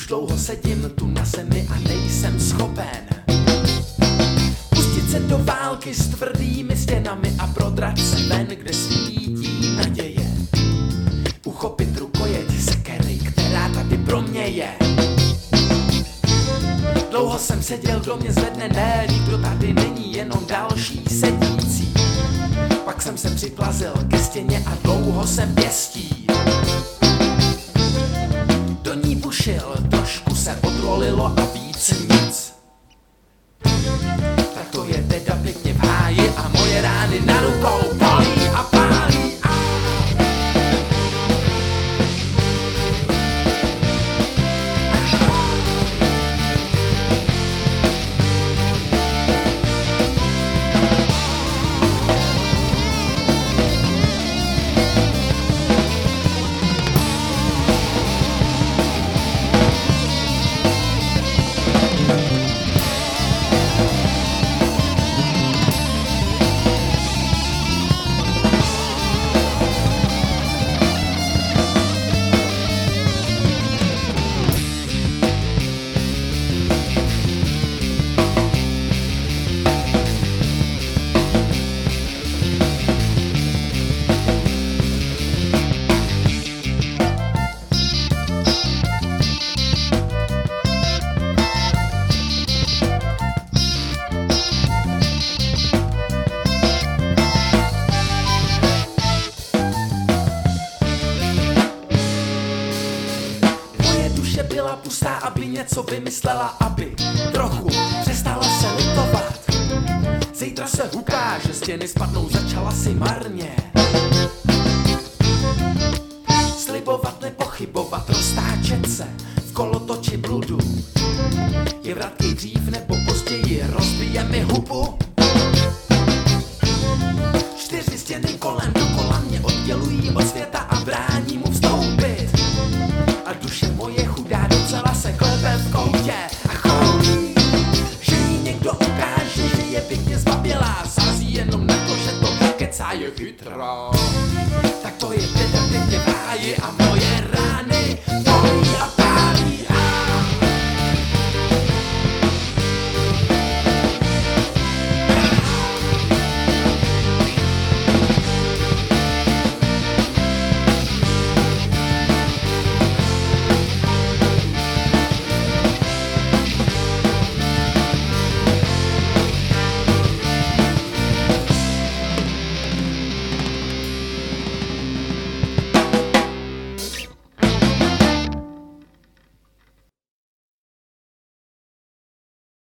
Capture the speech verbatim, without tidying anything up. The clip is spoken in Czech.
Už dlouho sedím tu na zemi a nejsem schopen pustit se do války s tvrdými stěnami a prodrat se ven, kde svítí naděje. Uchopit rukojeť sekery, která tady pro mě je. Dlouho jsem seděl, kdo mě zvedne, ne, nikdo tady není, jenom další sedící. Pak jsem se připlazil ke stěně a dlouho jsem pěstí. Do ní bušil, trošku se odrolilo a víc nic. Tak to je teda pěkně v háji a moje rány na rukou bolí a pálí. Byla pustá, aby něco vymyslela, aby trochu přestala se litovat. Zítra se ukáže, stěny spadnou, začala si marně slibovat, nepochybovat, roztáčet se v kolotoči bludu. Je vratkej dřív nebo později, rozbije mi hubu. Čtyři stěny kolem dokola mě oddělují od světa a brání mu vstoupit. A duše moje